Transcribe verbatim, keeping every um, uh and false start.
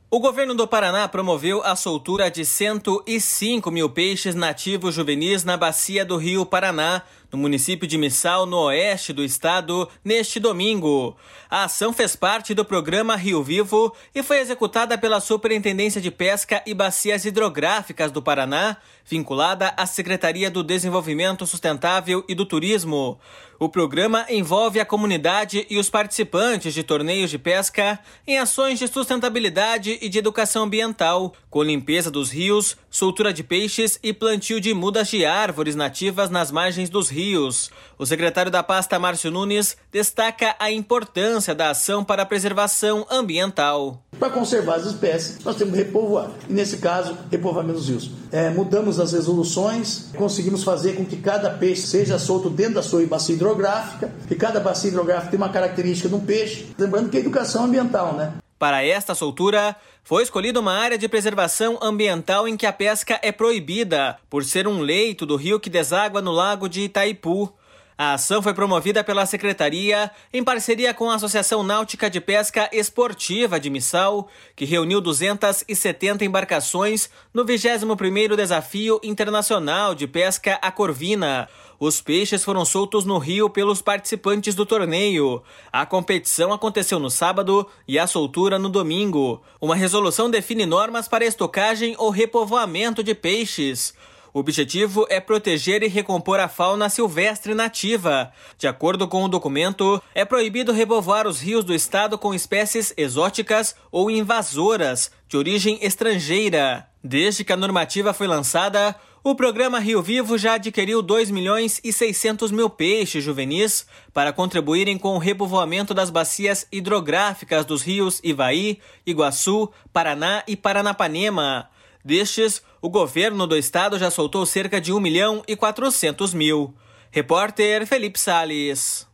O governo do Paraná promoveu a soltura de cento e cinco mil peixes nativos juvenis na bacia do Rio Paraná, no município de Missal, no oeste do estado, neste domingo. A ação fez parte do programa Rio Vivo e foi executada pela Superintendência de Pesca e Bacias Hidrográficas do Paraná, vinculada à Secretaria do Desenvolvimento Sustentável e do Turismo. O programa envolve a comunidade e os participantes de torneios de pesca em ações de sustentabilidade e de educação ambiental, com limpeza dos rios, soltura de peixes e plantio de mudas de árvores nativas nas margens dos rios. O secretário da pasta, Márcio Nunes, destaca a importância da ação para a preservação ambiental. Para conservar as espécies, nós temos que repovoar. E nesse caso, repovoamento dos rios. É, mudamos as resoluções, conseguimos fazer com que cada peixe seja solto dentro da sua bacia hidrográfica, que cada bacia hidrográfica tem uma característica de um peixe. Lembrando que é educação ambiental, né? Para esta soltura, foi escolhida uma área de preservação ambiental em que a pesca é proibida, por ser um leito do rio que deságua no lago de Itaipu. A ação foi promovida pela Secretaria em parceria com a Associação Náutica de Pesca Esportiva de Missal, que reuniu duzentas e setenta embarcações no vigésimo primeiro Desafio Internacional de Pesca à Corvina. Os peixes foram soltos no rio pelos participantes do torneio. A competição aconteceu no sábado e a soltura no domingo. Uma resolução define normas para estocagem ou repovoamento de peixes. O objetivo é proteger e recompor a fauna silvestre nativa. De acordo com o documento, é proibido repovoar os rios do estado com espécies exóticas ou invasoras, de origem estrangeira. Desde que a normativa foi lançada, o programa Rio Vivo já adquiriu dois milhões e seiscentos mil peixes juvenis para contribuírem com o repovoamento das bacias hidrográficas dos rios Ivaí, Iguaçu, Paraná e Paranapanema. Destes, o governo do estado já soltou cerca de um milhão e quatrocentos mil. Repórter Felipe Salles.